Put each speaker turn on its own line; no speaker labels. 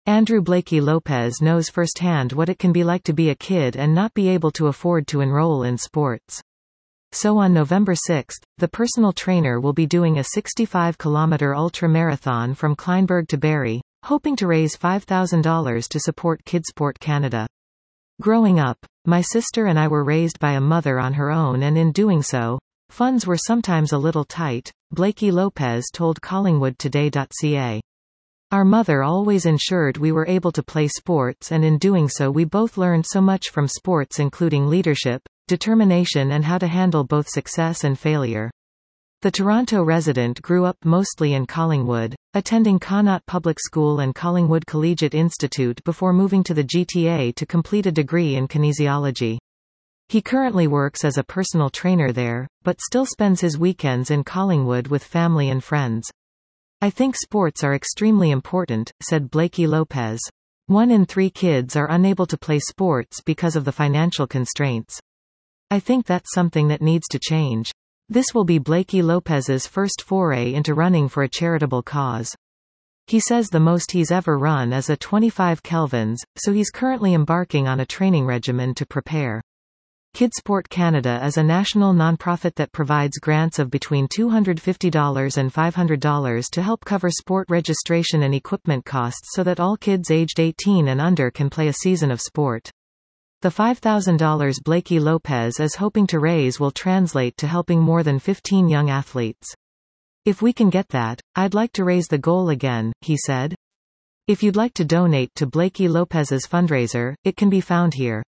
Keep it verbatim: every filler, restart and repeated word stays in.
Andrew Blakey Lopez knows firsthand what it can be like to be a kid and not be able to afford to enroll in sports. So on November sixth, the personal trainer will be doing a sixty-five kilometer ultra-marathon from Kleinburg to Barrie, hoping to raise five thousand dollars to support Kidsport Canada. Growing up, my sister and I were raised by a mother on her own, and in doing so, funds were sometimes a little tight, Blakey Lopez told Collingwood Today dot c a. Our mother always ensured we were able to play sports, and in doing so we both learned so much from sports, including leadership, determination, and how to handle both success and failure. The Toronto resident grew up mostly in Collingwood, attending Connaught Public School and Collingwood Collegiate Institute before moving to the G T A to complete a degree in kinesiology. He currently works as a personal trainer there, but still spends his weekends in Collingwood with family and friends. I think sports are extremely important, said Blakey Lopez. One in three kids are unable to play sports because of the financial constraints. I think that's something that needs to change. This will be Blakey Lopez's first foray into running for a charitable cause. He says the most he's ever run is a twenty-five Kelvins, so he's currently embarking on a training regimen to prepare. Kidsport Canada is a national nonprofit that provides grants of between two hundred fifty dollars and five hundred dollars to help cover sport registration and equipment costs so that all kids aged eighteen and under can play a season of sport. The five thousand dollars Blakey Lopez is hoping to raise will translate to helping more than fifteen young athletes. If we can get that, I'd like to raise the goal again, he said. If you'd like to donate to Blakey Lopez's fundraiser, it can be found here.